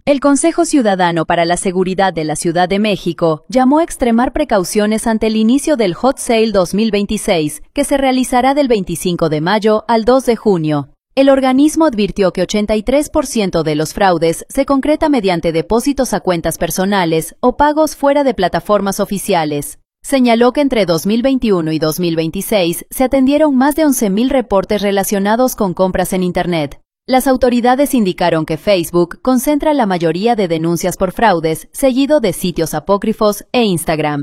El Consejo Ciudadano para la Seguridad de la Ciudad de México llamó a extremar precauciones ante el inicio del Hot Sale 2026, que se realizará del 25 de mayo al 2 de junio. El organismo advirtió que 83% de los fraudes se concreta mediante depósitos a cuentas personales o pagos fuera de plataformas oficiales. Señaló que entre 2021 y 2026 se atendieron más de 11,000 reportes relacionados con compras en Internet. Las autoridades indicaron que Facebook concentra la mayoría de denuncias por fraudes, seguido de sitios apócrifos e Instagram.